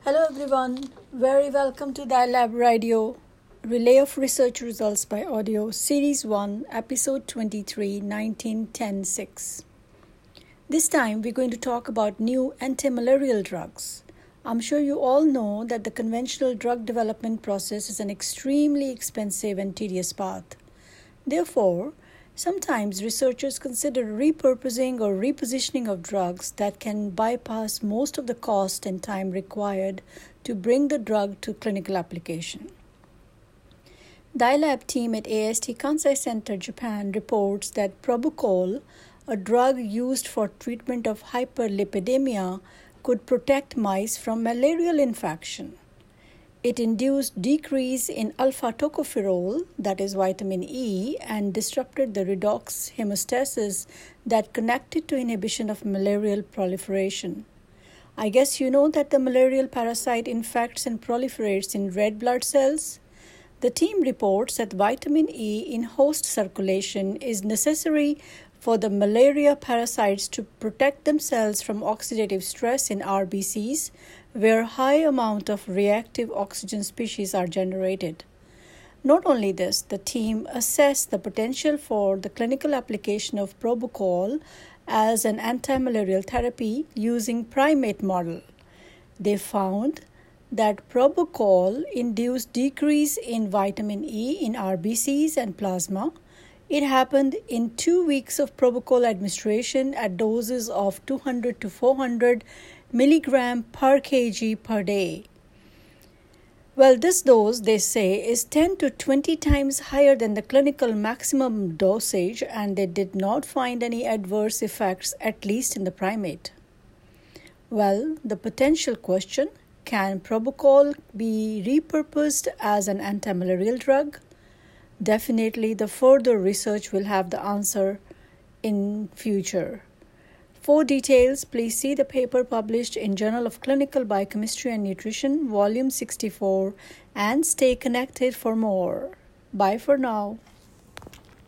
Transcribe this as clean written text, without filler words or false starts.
Hello everyone, very welcome to Dialab Radio, Relay of Research Results by Audio, Series 1, Episode 23, 1910-6. This time we're going to talk about new anti-malarial drugs. I'm sure you all know that the conventional drug development process is an extremely expensive and tedious path. Therefore, sometimes researchers consider repurposing or repositioning of drugs that can bypass most of the cost and time required to bring the drug to clinical application. Dialab team at AST Kansai Center, Japan reports that Propofol, a drug used for treatment of hyperlipidemia, could protect mice from malarial infection. It induced decrease in alpha-tocopherol, that is vitamin E, and disrupted the redox hemostasis that connected to inhibition of malarial proliferation. I guess you know that the malarial parasite infects and proliferates in red blood cells. The team reports that vitamin E in host circulation is necessary for the malaria parasites to protect themselves from oxidative stress in RBCs, where high amount of reactive oxygen species are generated. Not only this, the team assessed the potential for the clinical application of Propofol as an anti-malarial therapy using primate model. They found that Propofol induced decrease in vitamin E in RBCs and plasma. It happened in 2 weeks of Propofol administration at doses of 200 to 400 milligram per kg per day. Well, this dose, they say, is 10 to 20 times higher than the clinical maximum dosage, and they did not find any adverse effects, at least in the primate. Well, the potential question, can Propofol be repurposed as an anti-malarial drug? Definitely, the further research will have the answer in future. For details, please see the paper published in Journal of Clinical Biochemistry and Nutrition, Volume 64, and stay connected for more. Bye for now.